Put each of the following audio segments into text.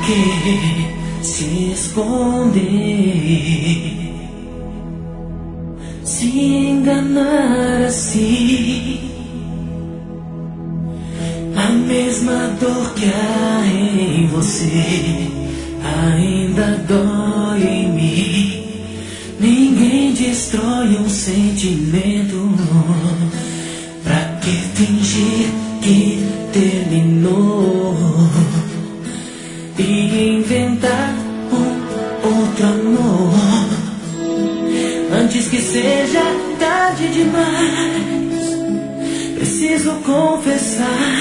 que se esconder, se enganar assim? A mesma dor que há em você ainda dói em mim. Ninguém destrói um sentimento pra que fingir que terminou e inventar um outro amor antes que seja tarde demais. Preciso confessar,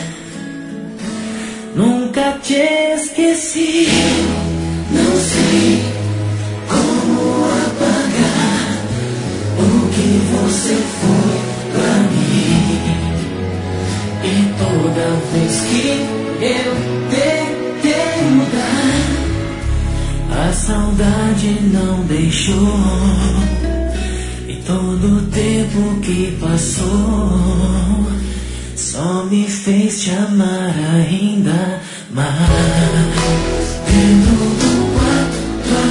nunca te esqueci. Não sei como apagar o que você foi pra mim. E toda vez que eu tentei mudar, a saudade não deixou. E todo o tempo que passou só me fez te amar ainda mais. Dentro do quarto a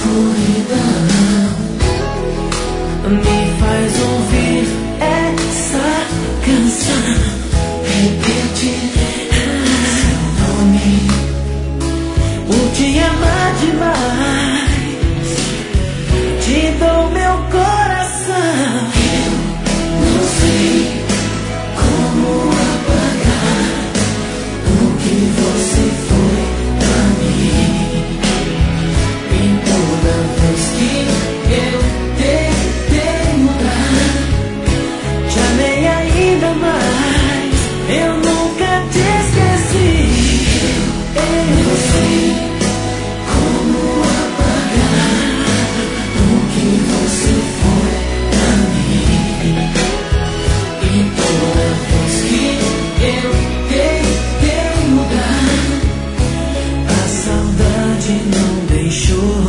escuridão me faz ouvir essa canção, repetir seu nome, por te amar demais. Te dou meu coração. Eu não sei como apagar o que você foi pra mim. E toda vez que eu tentei mudar, te amei ainda mais. Eu nunca te esqueci. Eu não sei como apagar o que você foi pra mim. E toda vez que eu tentei mudar, a saudade não deixou,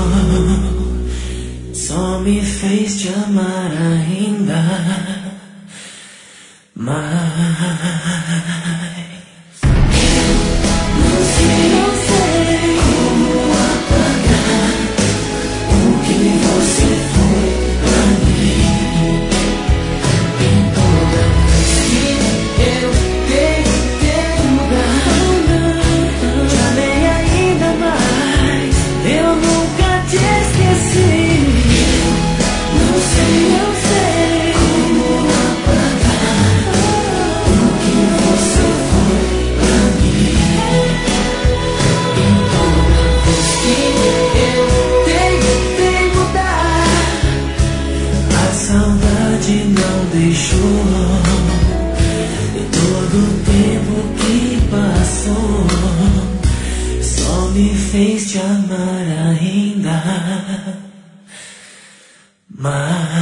só me fez te amar ainda mais. Não sei como apagar o que você foi pra mim. E toda vez que eu tentei mudar, te amei ainda mais. Eu nunca te esqueci. Não sei como apagar o que você foi pra mim. E toda vez que eu tentei mudar, a saudade não deixou. E todo o tempo que passou só me fez te amar ainda mais.